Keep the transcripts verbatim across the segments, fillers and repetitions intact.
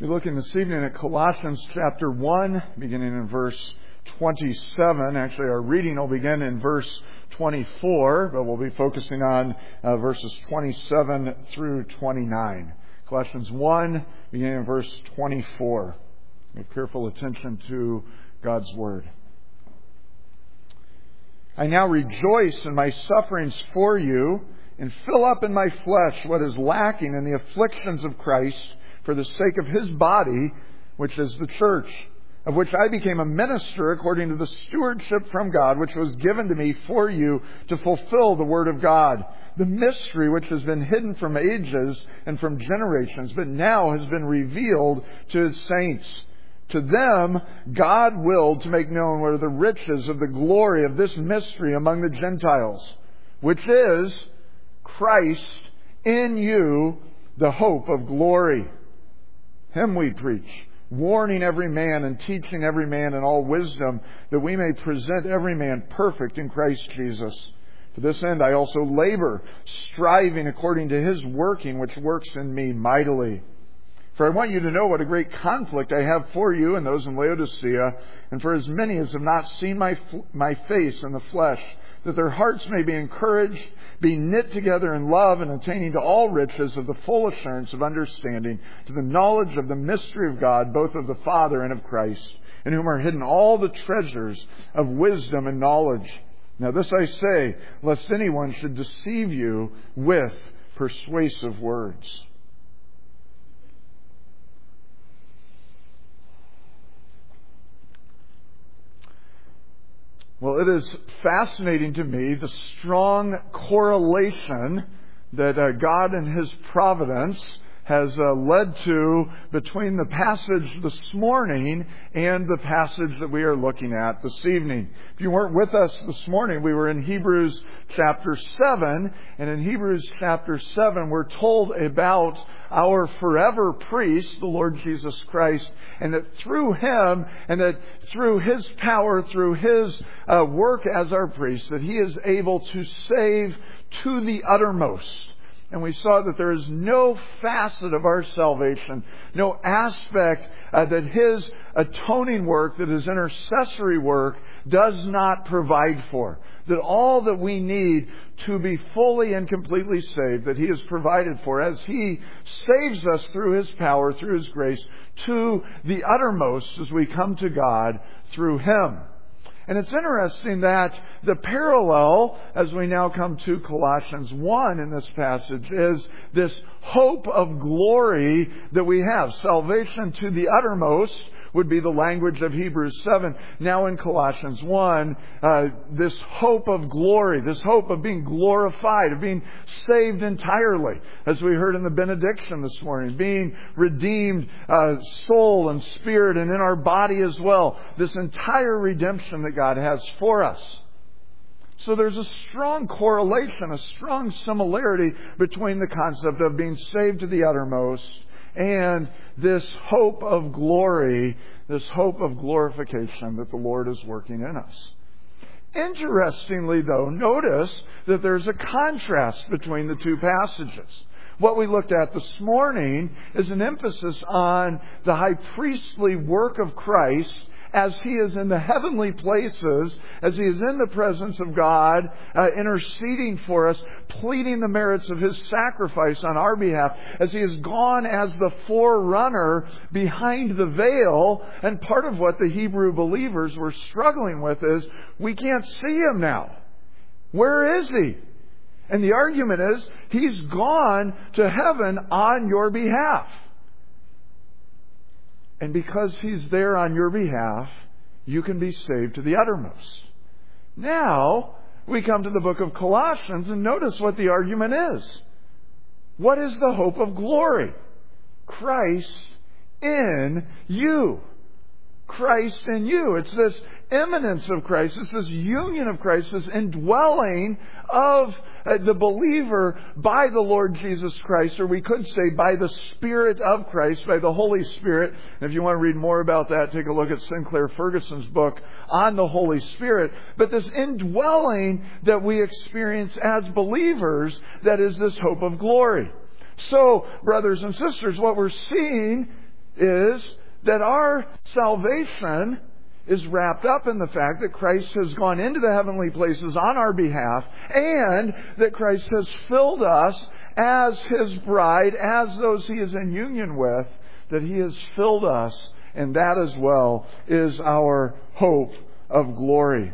We're looking this evening at Colossians chapter one, beginning in verse twenty-seven. Actually, our reading will begin in verse twenty-four, but we'll be focusing on uh, verses twenty-seven through twenty-nine. Colossians one, beginning in verse twenty-four. Give careful attention to God's Word. I now rejoice in my sufferings for you, and fill up in my flesh what is lacking in the afflictions of Christ, for the sake of His body, which is the church, of which I became a minister according to the stewardship from God, which was given to me for you to fulfill the Word of God, the mystery which has been hidden from ages and from generations, but now has been revealed to His saints. To them, God willed to make known what are the riches of the glory of this mystery among the Gentiles, which is Christ in you, the hope of glory. Him we preach, warning every man and teaching every man in all wisdom, that we may present every man perfect in Christ Jesus. To this end I also labor, striving according to His working, which works in me mightily. For I want you to know what a great conflict I have for you and those in Laodicea, and for as many as have not seen my my face in the flesh, that their hearts may be encouraged, be knit together in love, and attaining to all riches of the full assurance of understanding, to the knowledge of the mystery of God, both of the Father and of Christ, in whom are hidden all the treasures of wisdom and knowledge. Now this I say, lest anyone should deceive you with persuasive words. Well, it is fascinating to me the strong correlation that uh, God in His providence has uh, led to between the passage this morning and the passage that we are looking at this evening. If you weren't with us this morning, we were in Hebrews chapter seven, and in Hebrews chapter seven we're told about our forever priest, the Lord Jesus Christ, and that through Him, and that through His power, through His uh, work as our priest, that He is able to save to the uttermost. And we saw that there is no facet of our salvation, no aspect uh, that His atoning work, that His intercessory work does not provide for. That all that we need to be fully and completely saved, that He has provided for as He saves us through His power, through His grace, to the uttermost as we come to God through Him. And it's interesting that the parallel, as we now come to Colossians one in this passage, is this hope of glory that we have. Salvation to the uttermost would be the language of Hebrews seven. Now in Colossians one, uh, this hope of glory, this hope of being glorified, of being saved entirely, as we heard in the benediction this morning, being redeemed uh, soul and spirit and in our body as well. This entire redemption that God has for us. So there's a strong correlation, a strong similarity between the concept of being saved to the uttermost and this hope of glory, this hope of glorification that the Lord is working in us. Interestingly, though, notice that there's a contrast between the two passages. What we looked at this morning is an emphasis on the high priestly work of Christ as He is in the heavenly places, as He is in the presence of God, uh, interceding for us, pleading the merits of His sacrifice on our behalf, as He has gone as the forerunner behind the veil. And part of what the Hebrew believers were struggling with is, we can't see Him now. Where is He? And the argument is, He's gone to heaven on your behalf. And because He's there on your behalf, you can be saved to the uttermost. Now, we come to the book of Colossians and notice what the argument is. What is the hope of glory? Christ in you. Christ in you. It's this immanence of Christ. It's this union of Christ, this indwelling of the believer by the Lord Jesus Christ, or we could say by the Spirit of Christ, by the Holy Spirit. And if you want to read more about that, take a look at Sinclair Ferguson's book on the Holy Spirit. But this indwelling that we experience as believers, that is this hope of glory. So, brothers and sisters, what we're seeing is that our salvation is wrapped up in the fact that Christ has gone into the heavenly places on our behalf, and that Christ has filled us as His bride, as those He is in union with, that He has filled us, and that as well is our hope of glory.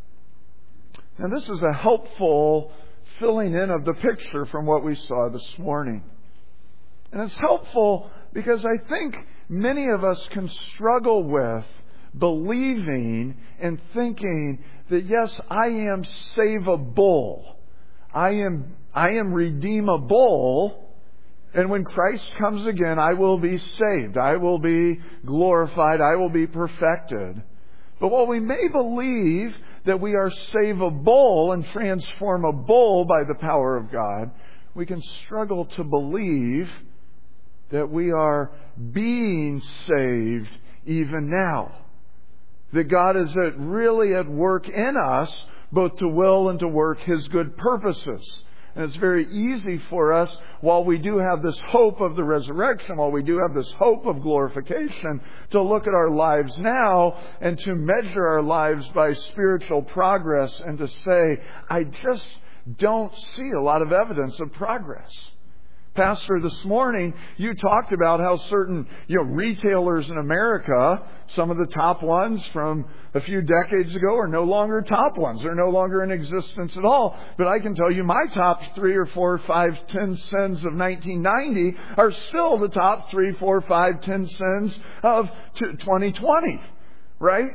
Now this is a helpful filling in of the picture from what we saw this morning. And it's helpful because I think many of us can struggle with believing and thinking that, yes, I am savable. I am, I am redeemable. And when Christ comes again, I will be saved. I will be glorified. I will be perfected. But while we may believe that we are savable and transformable by the power of God, we can struggle to believe that we are being saved even now. That God is at, really at work in us, both to will and to work His good purposes. And it's very easy for us, while we do have this hope of the resurrection, while we do have this hope of glorification, to look at our lives now and to measure our lives by spiritual progress and to say, I just don't see a lot of evidence of progress. Pastor, this morning you talked about how certain, you know, retailers in America, some of the top ones from a few decades ago are no longer top ones. They're no longer in existence at all. But I can tell you my top three or four, five, ten sins of nineteen ninety are still the top three, four, five, ten sins of twenty twenty. Right?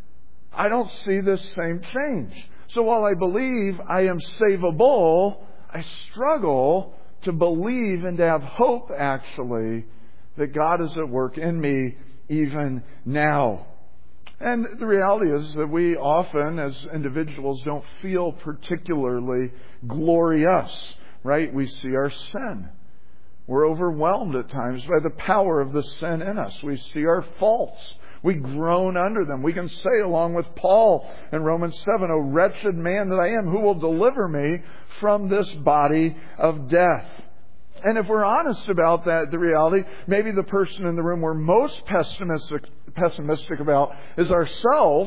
I don't see this same change. So while I believe I am savable, I struggle to believe and to have hope, actually, that God is at work in me even now. And the reality is that we often, as individuals, don't feel particularly glorious, right? We see our sin. We're overwhelmed at times by the power of the sin in us. We see our faults. We groan under them. We can say, along with Paul in Romans seven, O wretched man that I am, who will deliver me from this body of death? And if we're honest about that, the reality, maybe the person in the room we're most pessimistic, pessimistic about is ourselves.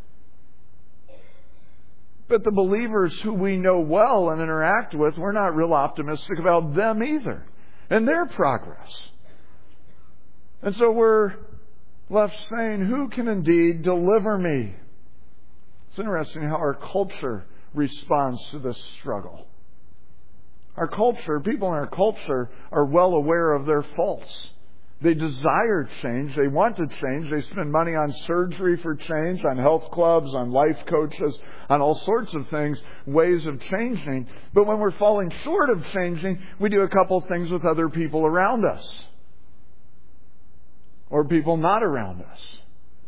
But the believers who we know well and interact with, we're not real optimistic about them either and their progress. And so we're left saying, who can indeed deliver me? It's interesting how our culture responds to this struggle. Our culture, people in our culture are well aware of their faults. They desire change. They want to change. They spend money on surgery for change, on health clubs, on life coaches, on all sorts of things, ways of changing. But when we're falling short of changing, we do a couple things with other people around us. Or people not around us.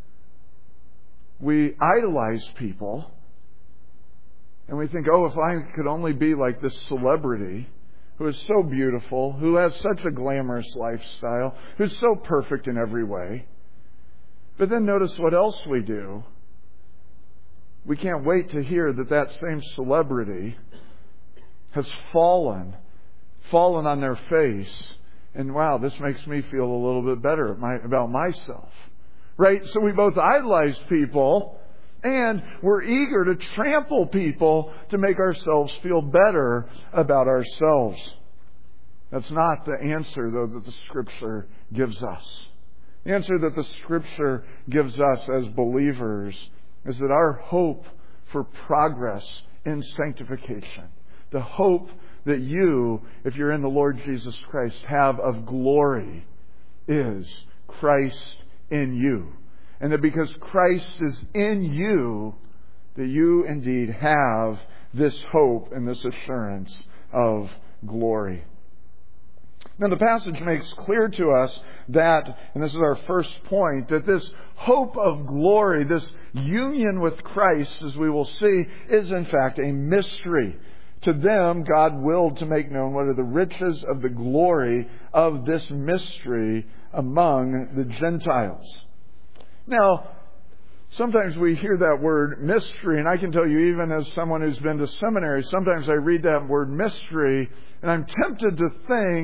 We idolize people. And we think, oh, if I could only be like this celebrity who is so beautiful, who has such a glamorous lifestyle, who's so perfect in every way. But then notice what else we do. We can't wait to hear that that same celebrity has fallen, fallen on their face. And wow, this makes me feel a little bit better about myself. Right? So we both idolize people and we're eager to trample people to make ourselves feel better about ourselves. That's not the answer, though, that the Scripture gives us. The answer that the Scripture gives us as believers is that our hope for progress in sanctification, the hope that you, if you're in the Lord Jesus Christ, have of glory, is Christ in you. And that because Christ is in you, that you indeed have this hope and this assurance of glory. Now the passage makes clear to us that, and this is our first point, that this hope of glory, this union with Christ, as we will see, is in fact a mystery. To them, God willed to make known what are the riches of the glory of this mystery among the Gentiles. Now, sometimes we hear that word mystery, and I can tell you, even as someone who's been to seminary, sometimes I read that word mystery, and I'm tempted to think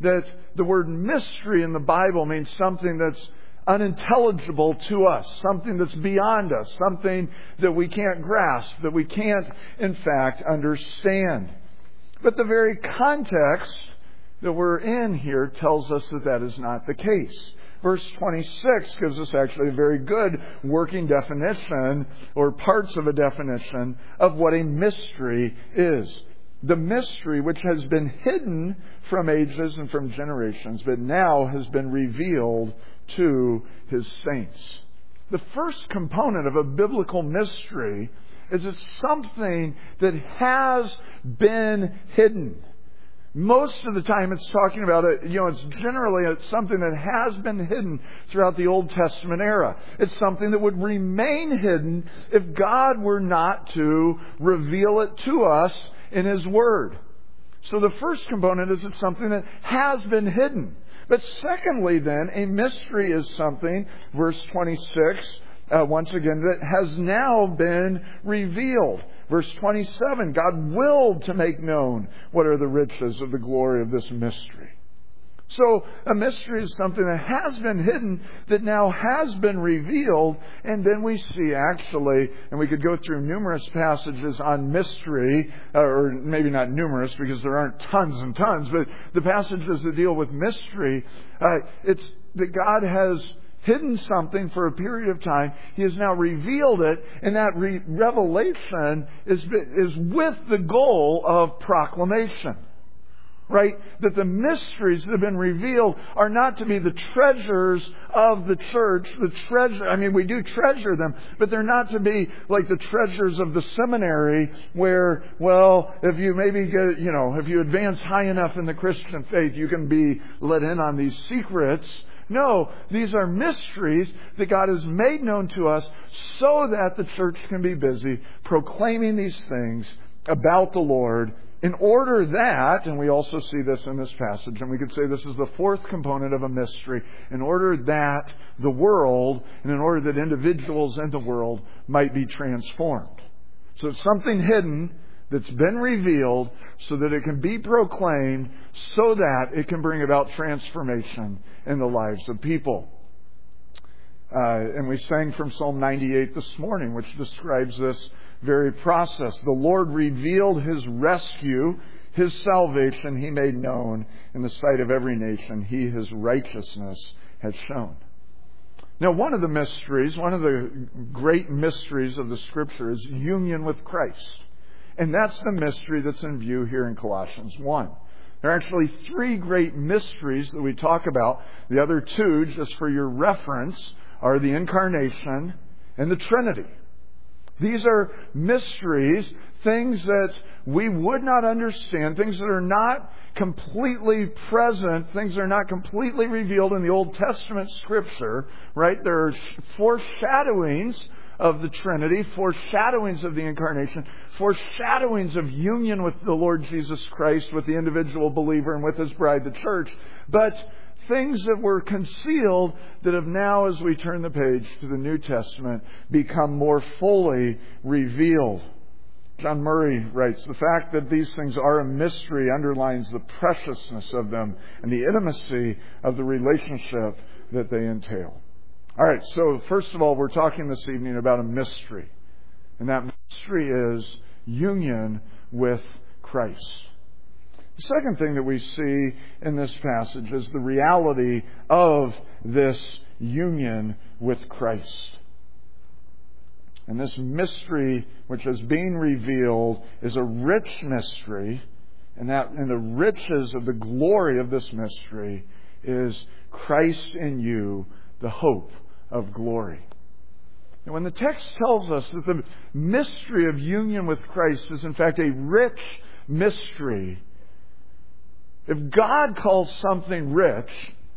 that the word mystery in the Bible means something that's unintelligible to us, something that's beyond us, something that we can't grasp, that we can't, in fact, understand. But the very context that we're in here tells us that that is not the case. Verse twenty-six gives us actually a very good working definition, or parts of a definition, of what a mystery is. The mystery which has been hidden from ages and from generations, but now has been revealed to His saints. The first component of a biblical mystery is it's something that has been hidden. Most of the time it's talking about it, you know, it's generally it's something that has been hidden throughout the Old Testament era. It's something that would remain hidden if God were not to reveal it to us in His Word. So the first component is it's something that has been hidden. But secondly then, a mystery is something, verse twenty-six, uh, once again, that has now been revealed. Verse twenty-seven, God willed to make known what are the riches of the glory of this mystery. So a mystery is something that has been hidden, that now has been revealed. And then we see actually, and we could go through numerous passages on mystery, or maybe not numerous because there aren't tons and tons, but the passages that deal with mystery, uh, it's that God has hidden something for a period of time. He has now revealed it, and that re- revelation is, is with the goal of proclamation. Right? That the mysteries that have been revealed are not to be the treasures of the church. The treasure, I mean, we do treasure them, but they're not to be like the treasures of the seminary where, well, if you maybe get, you know, if you advance high enough in the Christian faith, you can be let in on these secrets. No, these are mysteries that God has made known to us so that the church can be busy proclaiming these things about the Lord, in order that, and we also see this in this passage, and we could say this is the fourth component of a mystery, in order that the world, and in order that individuals in the world might be transformed. So it's something hidden that's been revealed so that it can be proclaimed, so that it can bring about transformation in the lives of people. Uh, and we sang from Psalm ninety-eight this morning, which describes this very process. The Lord revealed His rescue, His salvation He made known in the sight of every nation. He His righteousness has shown. Now, one of the mysteries, one of the great mysteries of the Scripture is union with Christ. And that's the mystery that's in view here in Colossians one. There are actually three great mysteries that we talk about. The other two, just for your reference, are the Incarnation and the Trinity. These are mysteries, things that we would not understand, things that are not completely present, things that are not completely revealed in the Old Testament Scripture, right? There are foreshadowings of the Trinity, foreshadowings of the Incarnation, foreshadowings of union with the Lord Jesus Christ, with the individual believer and with His bride, the church. But things that were concealed that have now, as we turn the page to the New Testament, become more fully revealed. John Murray writes, the fact that these things are a mystery underlines the preciousness of them and the intimacy of the relationship that they entail. All right, so first of all, we're talking this evening about a mystery. And that mystery is union with Christ. The second thing that we see in this passage is the reality of this union with Christ. And this mystery which is being revealed is a rich mystery, and that and the riches of the glory of this mystery is Christ in you, the hope of glory. And when the text tells us that the mystery of union with Christ is in fact a rich mystery, if God calls something rich,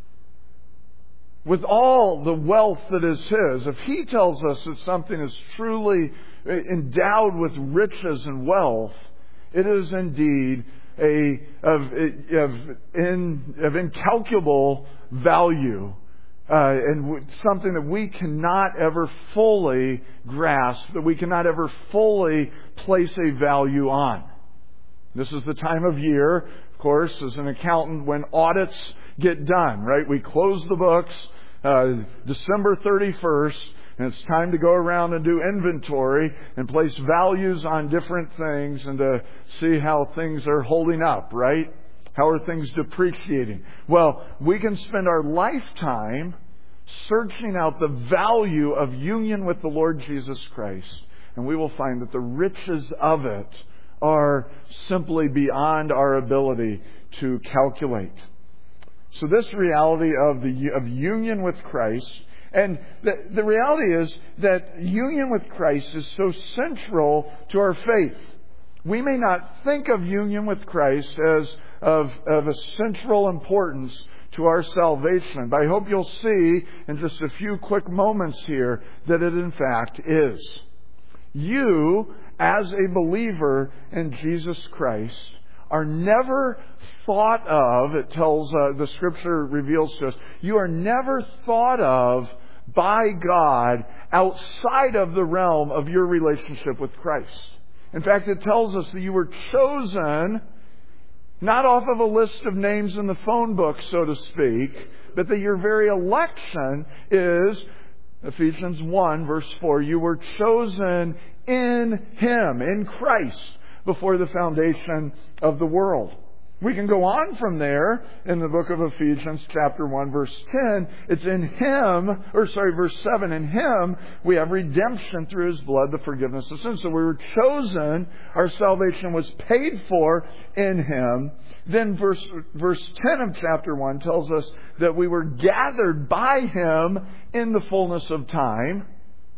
with all the wealth that is His, if He tells us that something is truly endowed with riches and wealth, it is indeed a of, of, in, of incalculable value. Uh, and something that we cannot ever fully grasp, that we cannot ever fully place a value on. This is the time of year of course, as an accountant, when audits get done, right? We close the books uh, December thirty-first, and it's time to go around and do inventory and place values on different things and to see how things are holding up, right? How are things depreciating? Well, we can spend our lifetime searching out the value of union with the Lord Jesus Christ, and we will find that the riches of it are simply beyond our ability to calculate. So this reality of the of union with Christ, and the, the reality is that union with Christ is so central to our faith. We may not think of union with Christ as of, of a central importance to our salvation, but I hope you'll see in just a few quick moments here that it in fact is. You, as a believer in Jesus Christ, are never thought of, it tells, uh, the Scripture reveals to us, you are never thought of by God outside of the realm of your relationship with Christ. In fact, it tells us that you were chosen not off of a list of names in the phone book, so to speak, but that your very election is, Ephesians one, verse four, you were chosen in Him, in Christ, before the foundation of the world. We can go on from there in the book of Ephesians chapter one verse ten. It's in Him, or sorry, verse seven. In Him we have redemption through His blood, the forgiveness of sins. So we were chosen. Our salvation was paid for in Him. Then verse, verse ten of chapter one tells us that we were gathered by Him in the fullness of time.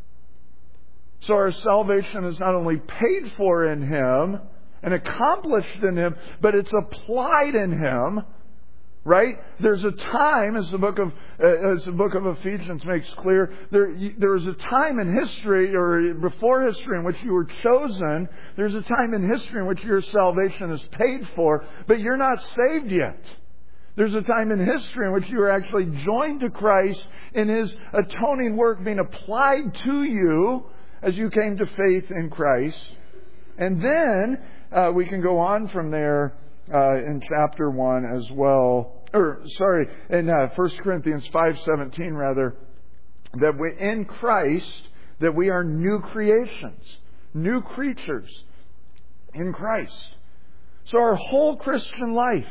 So our salvation is not only paid for in Him and accomplished in Him, but it's applied in Him, right? There's a time, as the book of uh, as the book of Ephesians makes clear, there there is a time in history, or before history, in which you were chosen. There's a time in history in which your salvation is paid for, but you're not saved yet. There's a time in history in which you are actually joined to Christ in His atoning work being applied to you as you came to faith in Christ. And then uh, we can go on from there uh, in chapter one as well. Or, sorry, in uh, First Corinthians five seventeen rather, that we in Christ, that we are new creations, new creatures in Christ. So our whole Christian life,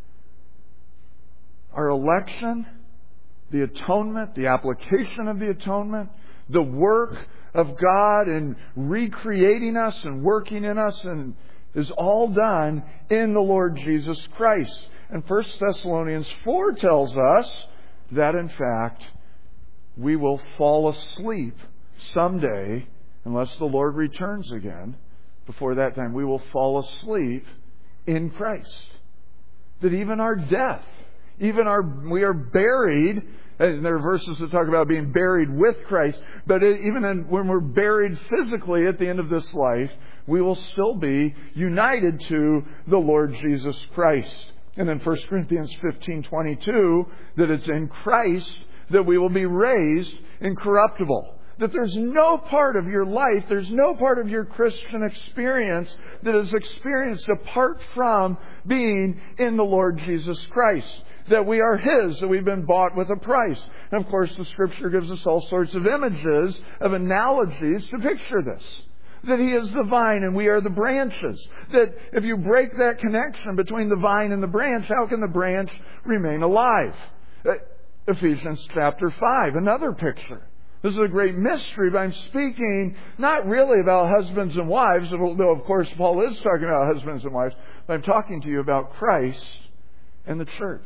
our election, the atonement, the application of the atonement, the work of God in recreating us and working in us, and is all done in the Lord Jesus Christ. And First Thessalonians four tells us that in fact we will fall asleep someday, unless the Lord returns again. Before that time, we will fall asleep in Christ. That even our death, even our we are buried. And there are verses that talk about being buried with Christ. But even in, when we're buried physically at the end of this life, we will still be united to the Lord Jesus Christ. And then First Corinthians fifteen twenty-two, that it's in Christ that we will be raised incorruptible. That there's no part of your life, there's no part of your Christian experience that is experienced apart from being in the Lord Jesus Christ. That we are His, that we've been bought with a price. And of course the Scripture gives us all sorts of images, of analogies to picture this. That He is the vine and we are the branches. That if you break that connection between the vine and the branch, how can the branch remain alive? Ephesians chapter five, another picture. This is a great mystery, but I'm speaking not really about husbands and wives, though of course Paul is talking about husbands and wives, but I'm talking to you about Christ and the church.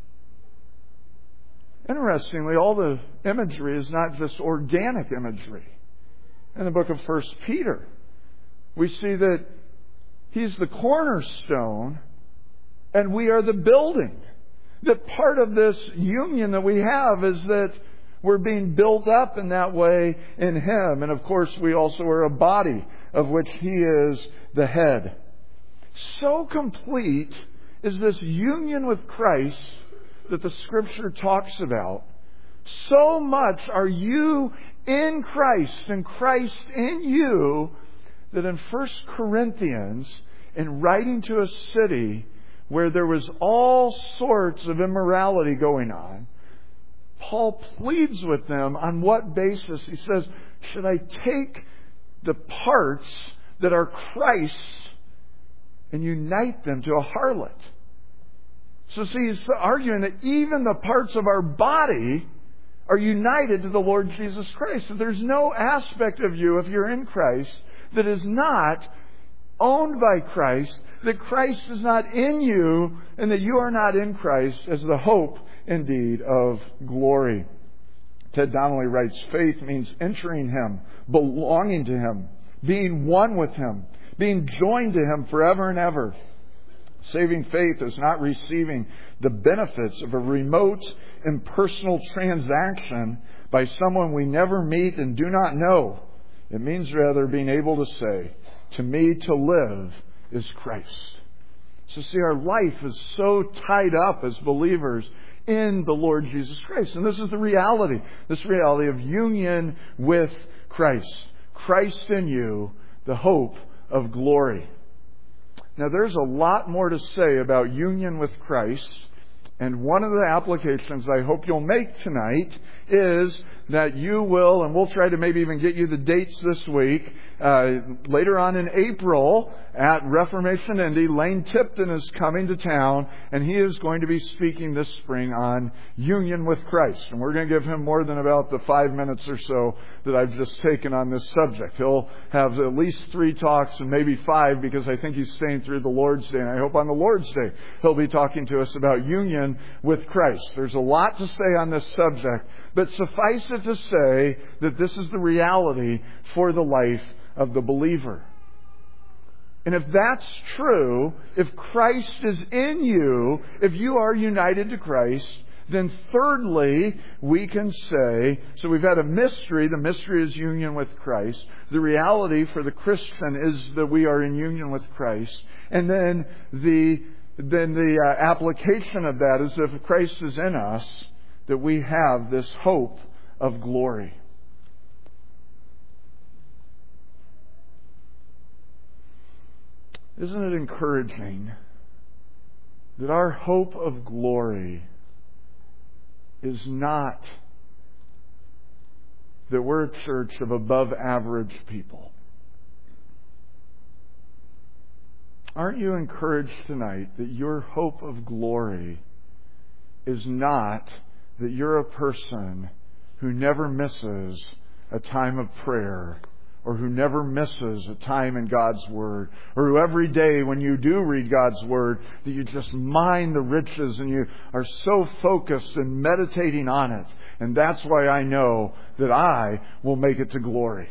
Interestingly, all the imagery is not just organic imagery. In the book of First Peter, we see that He's the cornerstone and we are the building. That part of this union that we have is that we're being built up in that way in Him. And of course, we also are a body of which He is the head. So complete is this union with Christ that the Scripture talks about. So much are you in Christ and Christ in you that in First Corinthians, in writing to a city, where there was all sorts of immorality going on, Paul pleads with them on what basis? He says, should I take the parts that are Christ's and unite them to a harlot? So see, he's arguing that even the parts of our body are united to the Lord Jesus Christ. So there's no aspect of you, if you're in Christ, that is not owned by Christ, that Christ is not in you, and that you are not in Christ as the hope, indeed, of glory. Ted Donnelly writes, faith means entering Him, belonging to Him, being one with Him, being joined to Him forever and ever. Saving faith is not receiving the benefits of a remote, impersonal transaction by someone we never meet and do not know. It means rather being able to say, to me to live is Christ. So see, our life is so tied up as believers in the Lord Jesus Christ. And this is the reality, this reality of union with Christ. Christ in you, the hope of glory. Now, there's a lot more to say about union with Christ, and one of the applications I hope you'll make tonight is that you will, and we'll try to maybe even get you the dates this week, uh, later on in April at Reformation Indy, Lane Tipton is coming to town, and he is going to be speaking this spring on union with Christ. And we're going to give him more than about the five minutes or so that I've just taken on this subject. He'll have at least three talks and maybe five, because I think he's staying through the Lord's Day. And I hope on the Lord's Day he'll be talking to us about union with Christ. There's a lot to say on this subject, but suffice it to say that this is the reality for the life of the believer. And if that's true, if Christ is in you, if you are united to Christ, then thirdly, we can say, so we've had a mystery. The mystery is union with Christ. The reality for the Christian is that we are in union with Christ. And then the, then the uh, application of that is if Christ is in us, that we have this hope of glory. Isn't it encouraging that our hope of glory is not that we're a church of above average people? Aren't you encouraged tonight that your hope of glory is not that you're a person who never misses a time of prayer, or who never misses a time in God's Word, or who every day when you do read God's Word, that you just mine the riches and you are so focused and meditating on it. And that's why I know that I will make it to glory.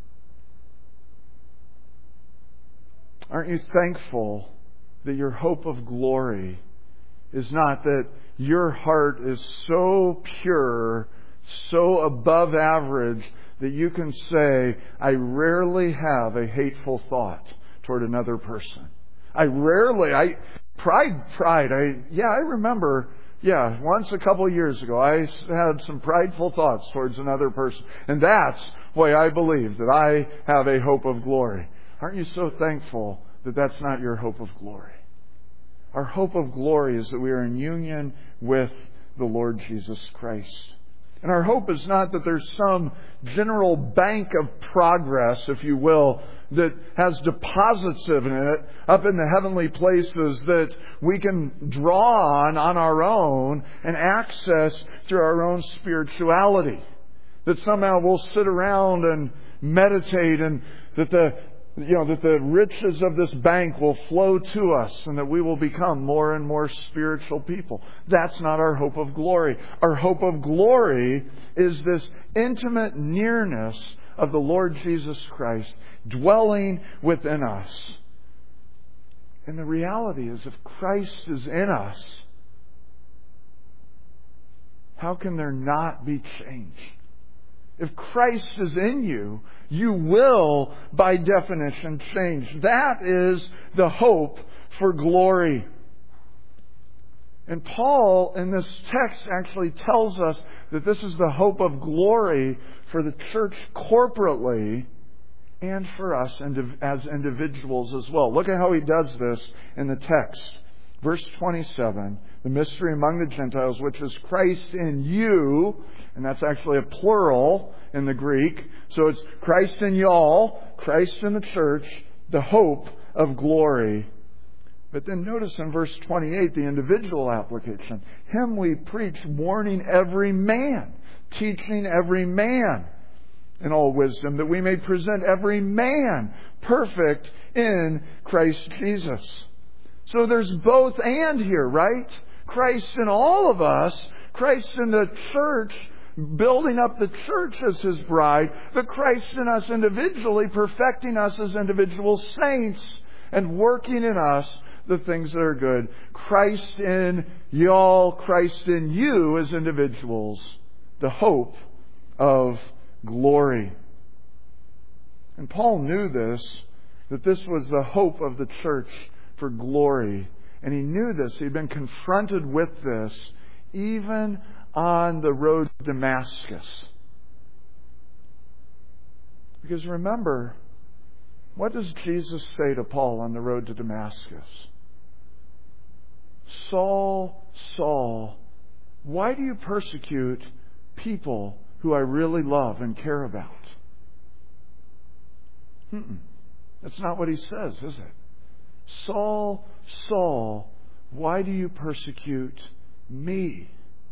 Aren't you thankful that your hope of glory is not that your heart is so pure, so above average, that you can say, I rarely have a hateful thought toward another person. I rarely, I, pride, pride, I, yeah, I remember, yeah, once a couple of years ago, I had some prideful thoughts towards another person. And that's why I believe that I have a hope of glory. Aren't you so thankful that that's not your hope of glory? Our hope of glory is that we are in union with the Lord Jesus Christ. And our hope is not that there's some general bank of progress, if you will, that has deposits in it up in the heavenly places that we can draw on on our own and access through our own spirituality. That somehow we'll sit around and meditate, and that the You know, that the riches of this bank will flow to us, and that we will become more and more spiritual people. That's not our hope of glory. Our hope of glory is this intimate nearness of the Lord Jesus Christ dwelling within us. And the reality is, if Christ is in us, how can there not be change? If Christ is in you, you will, by definition, change. That is the hope for glory. And Paul, in this text, actually tells us that this is the hope of glory for the church corporately and for us as individuals as well. Look at how he does this in the text. Verse twenty-seven, the mystery among the Gentiles, which is Christ in you, and that's actually a plural in the Greek. So it's Christ in y'all, Christ in the church, the hope of glory. But then notice in verse twenty-eight, the individual application. Him we preach, warning every man, teaching every man in all wisdom, that we may present every man perfect in Christ Jesus. So there's both and here, right? Christ in all of us, Christ in the church, building up the church as His bride, but Christ in us individually, perfecting us as individual saints and working in us the things that are good. Christ in y'all, Christ in you as individuals, the hope of glory. And Paul knew this, that this was the hope of the church for glory. And he knew this. He'd been confronted with this even on the road to Damascus. Because remember, what does Jesus say to Paul on the road to Damascus? Saul, Saul, why do you persecute people who I really love and care about? Mm-mm. That's not what he says, is it? Saul, Saul, why do you persecute me?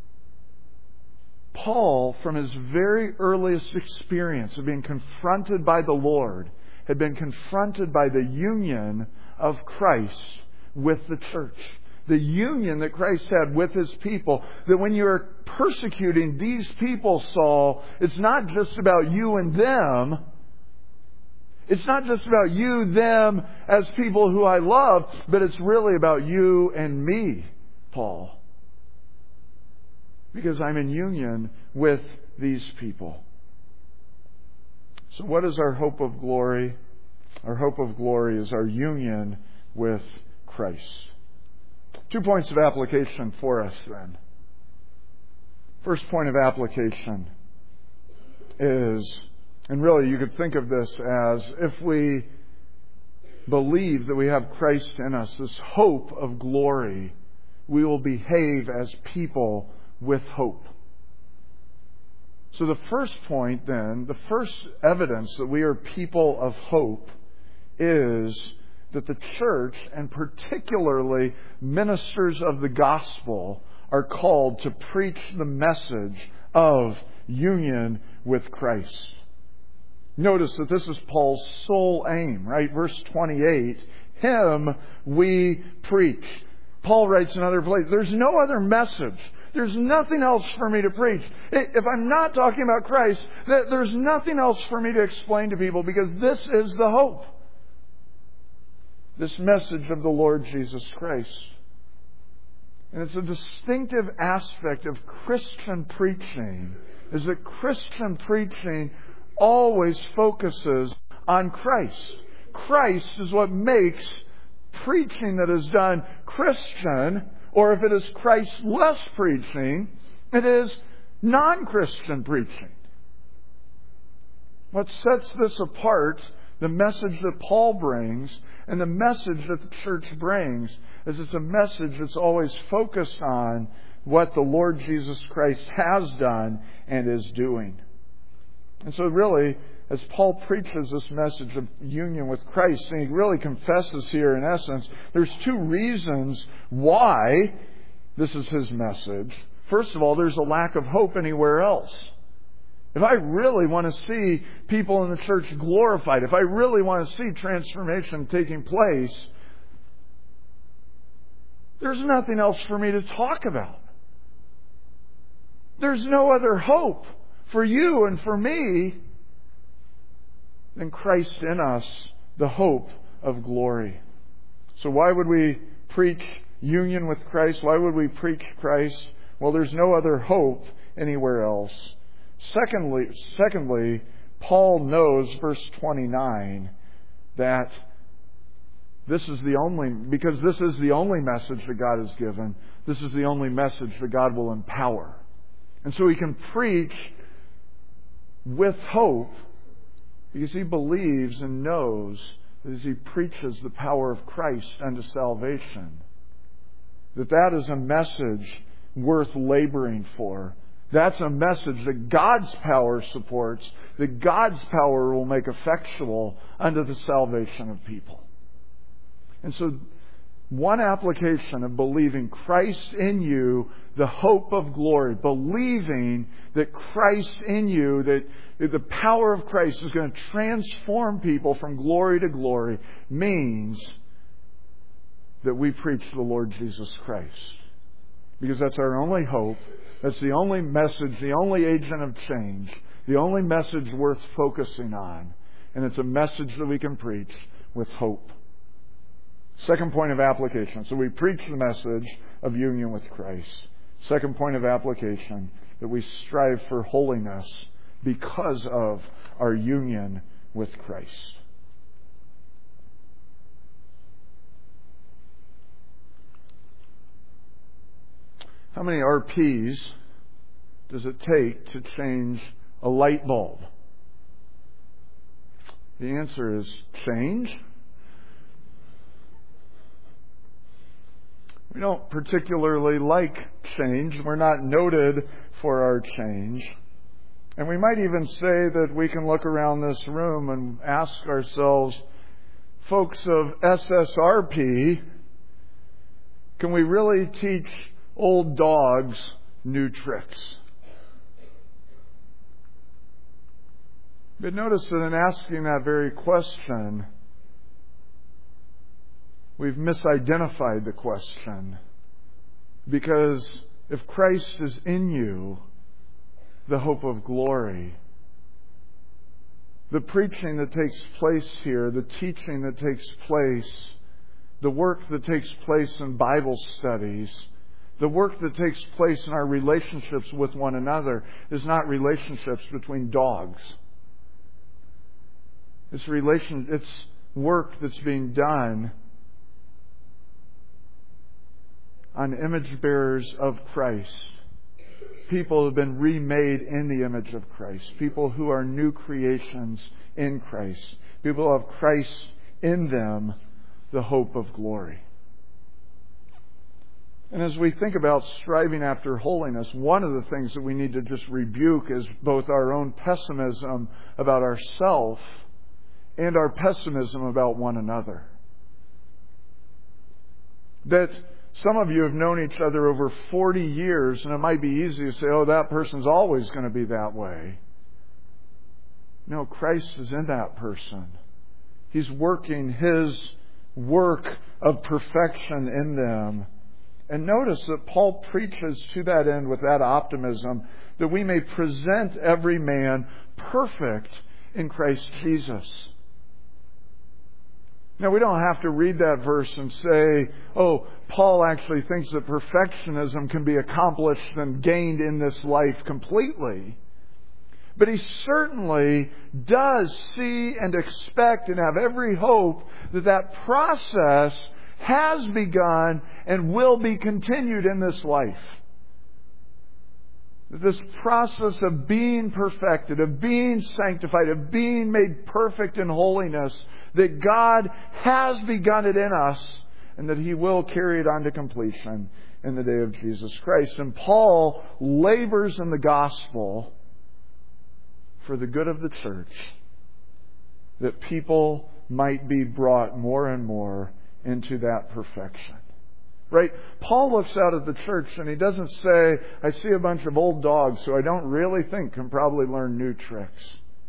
Paul, from his very earliest experience of being confronted by the Lord, had been confronted by the union of Christ with the church. The union that Christ had with His people. That when you're persecuting these people, Saul, it's not just about you and them. It's not just about you, them, as people who I love, but it's really about you and me, Paul. Because I'm in union with these people. So what is our hope of glory? Our hope of glory is our union with Christ. Two points of application for us then. First point of application is, and really you could think of this as, if we believe that we have Christ in us, this hope of glory, we will behave as people with hope. So the first point then, the first evidence that we are people of hope is that the church, and particularly ministers of the gospel, are called to preach the message of union with Christ. Notice that this is Paul's sole aim, right? Verse twenty-eight, Him we preach. Paul writes in another place, there's no other message. There's nothing else for me to preach. If I'm not talking about Christ, there's nothing else for me to explain to people, because this is the hope. This message of the Lord Jesus Christ. And it's a distinctive aspect of Christian preaching, is that Christian preaching always focuses on Christ. Christ is what makes preaching that is done Christian, or if it is Christ-less preaching, it is non-Christian preaching. What sets this apart, the message that Paul brings and the message that the church brings, is it's a message that's always focused on what the Lord Jesus Christ has done and is doing. And so really, as Paul preaches this message of union with Christ, and he really confesses here, in essence, there's two reasons why this is his message. First of all, there's a lack of hope anywhere else. If I really want to see people in the church glorified, if I really want to see transformation taking place, there's nothing else for me to talk about. There's no other hope for you and for me than Christ in us, the hope of glory. So why would we preach union with Christ? Why would we preach Christ? Well, there's no other hope anywhere else. Secondly, secondly, Paul knows, verse twenty-nine, that this is the only, because this is the only message that God has given, this is the only message that God will empower. And so he can preach with hope because he believes and knows that as he preaches the power of Christ unto salvation. that that is a message worth laboring for. That's a message that God's power supports, that God's power will make effectual unto the salvation of people. And so, one application of believing Christ in you, the hope of glory, believing that Christ in you, that the power of Christ is going to transform people from glory to glory, means that we preach the Lord Jesus Christ. Because that's our only hope. That's the only message, the only agent of change, the only message worth focusing on. And it's a message that we can preach with hope. Second point of application. So we preach the message of union with Christ. Second point of application, that we strive for holiness because of our union with Christ. How many R Ps does it take to change a light bulb? The answer is change. We don't particularly like change. We're not noted for our change. And we might even say that we can look around this room and ask ourselves, folks of S S R P, can we really teach old dogs new tricks? But notice that in asking that very question, we've misidentified the question. Because if Christ is in you, the hope of glory, the preaching that takes place here, the teaching that takes place, the work that takes place in Bible studies, the work that takes place in our relationships with one another is not relationships between dogs. It's relation, it's work that's being done on image bearers of Christ. People who have been remade in the image of Christ. People who are new creations in Christ. People who have Christ in them, the hope of glory. And as we think about striving after holiness, one of the things that we need to just rebuke is both our own pessimism about ourselves and our pessimism about one another. That some of you have known each other over forty years, and it might be easy to say, oh, that person's always going to be that way. No, Christ is in that person. He's working His work of perfection in them. And notice that Paul preaches to that end with that optimism, that we may present every man perfect in Christ Jesus. Now, we don't have to read that verse and say, oh, Paul actually thinks that perfectionism can be accomplished and gained in this life completely. But he certainly does see and expect and have every hope that that process has begun and will be continued in this life. This process of being perfected, of being sanctified, of being made perfect in holiness, that God has begun it in us and that He will carry it on to completion in the day of Jesus Christ. And Paul labors in the gospel for the good of the church, that people might be brought more and more into that perfection. Right? Paul looks out at the church and he doesn't say, I see a bunch of old dogs who I don't really think can probably learn new tricks.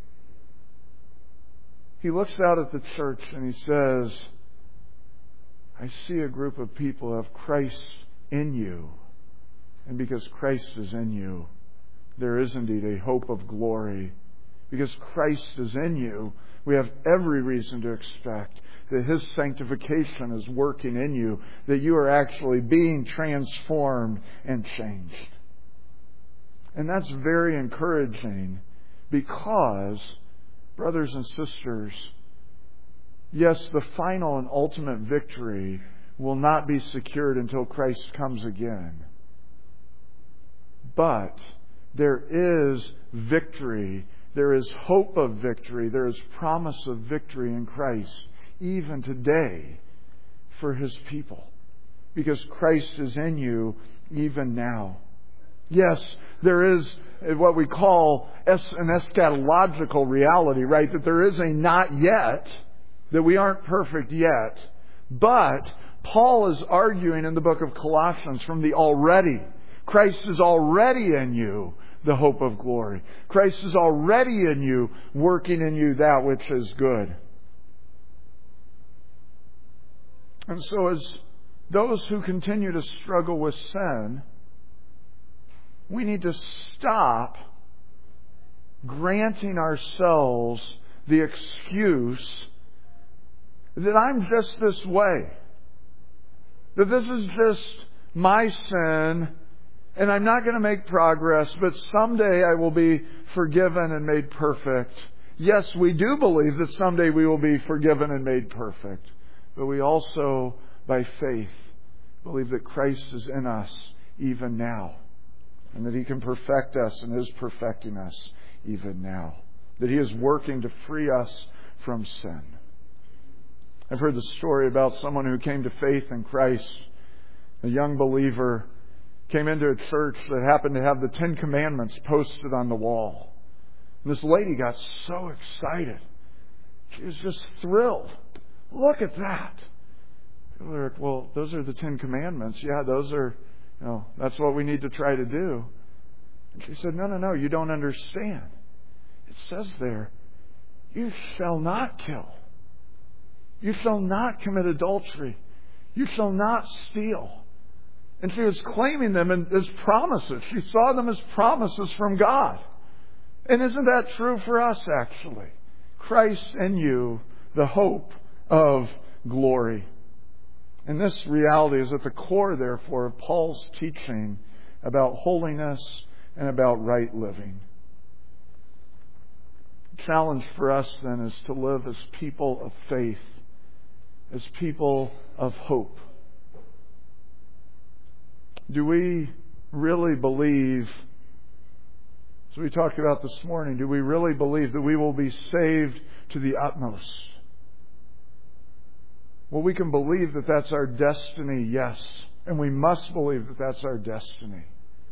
He looks out at the church and he says, I see a group of people who have Christ in you. And because Christ is in you, there is indeed a hope of glory. Because Christ is in you, we have every reason to expect that His sanctification is working in you, that you are actually being transformed and changed. And that's very encouraging because, brothers and sisters, yes, the final and ultimate victory will not be secured until Christ comes again. But there is victory. There is hope of victory. There is promise of victory in Christ, even today, for His people. because Christ is in you even now. Yes, there is what we call an eschatological reality, right? That there is a not yet, that we aren't perfect yet. But Paul is arguing in the book of Colossians from the already. Christ is already in you, the hope of glory. Christ is already in you, working in you that which is good. And so as those who continue to struggle with sin, we need to stop granting ourselves the excuse that I'm just this way. That this is just my sin and I'm not going to make progress, but someday I will be forgiven and made perfect. Yes, we do believe that someday we will be forgiven and made perfect. But we also, by faith, believe that Christ is in us even now. And that He can perfect us and is perfecting us even now. That He is working to free us from sin. I've heard the story about someone who came to faith in Christ. A young believer came into a church that happened to have the Ten Commandments posted on the wall. And this lady got so excited. She was just thrilled. Look at that. People are like, well, those are the Ten Commandments. Yeah, those are, you know, that's what we need to try to do. And she said, no, no, no, you don't understand. It says there, you shall not kill. You shall not commit adultery. You shall not steal. And she was claiming them as promises. She saw them as promises from God. And isn't that true for us, actually? Christ in you, the hope of glory. And this reality is at the core, therefore, of Paul's teaching about holiness and about right living. The challenge for us, then, is to live as people of faith, as people of hope. Do we really believe, as we talked about this morning, do we really believe that we will be saved to the utmost? Well, we can believe that that's our destiny, yes. And we must believe that that's our destiny.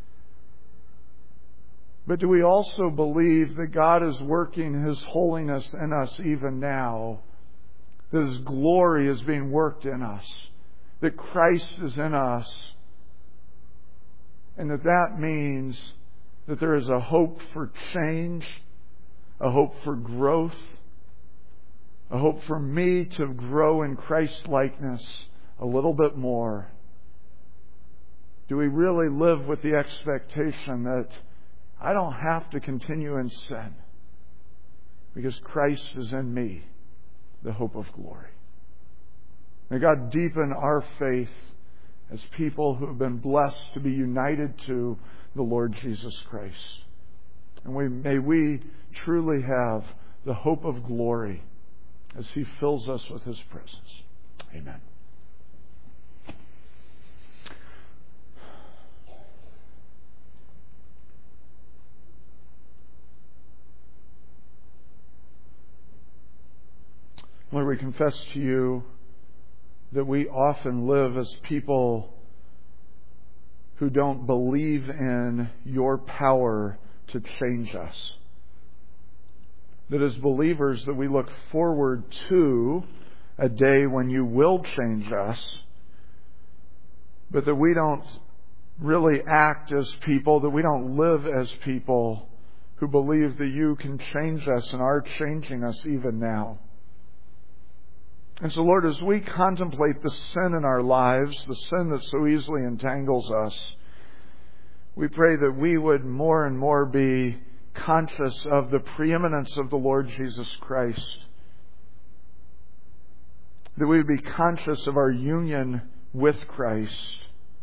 But do we also believe that God is working His holiness in us even now? That His glory is being worked in us? That Christ is in us? And that that means that there is a hope for change, a hope for growth, a hope for me to grow in Christ-likeness a little bit more. Do we really live with the expectation that I don't have to continue in sin because Christ is in me, the hope of glory? May God deepen our faith as people who have been blessed to be united to the Lord Jesus Christ. And we, may we truly have the hope of glory as He fills us with His presence. Amen. Lord, we confess to You that we often live as people who don't believe in Your power to change us. That as believers that we look forward to a day when You will change us, but that we don't really act as people, that we don't live as people who believe that You can change us and are changing us even now. And so, Lord, as we contemplate the sin in our lives, the sin that so easily entangles us, we pray that we would more and more be conscious of the preeminence of the Lord Jesus Christ. That we would be conscious of our union with Christ.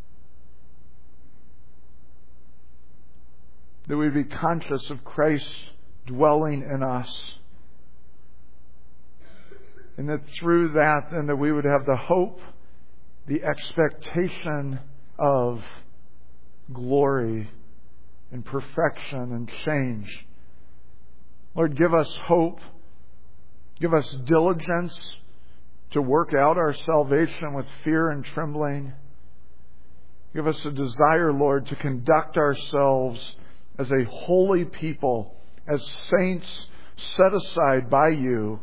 That we would be conscious of Christ dwelling in us. And that through that, then, that we would have the hope, the expectation of glory and perfection and change. Lord, give us hope. Give us diligence to work out our salvation with fear and trembling. Give us a desire, Lord, to conduct ourselves as a holy people, as saints set aside by You,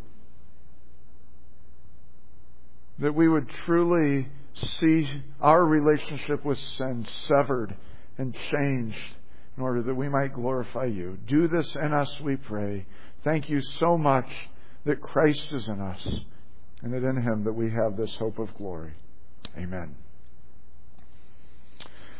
that we would truly see our relationship with sin severed and changed in order that we might glorify You. Do this in us, we pray. Thank You so much that Christ is in us, and that in Him that we have this hope of glory. Amen.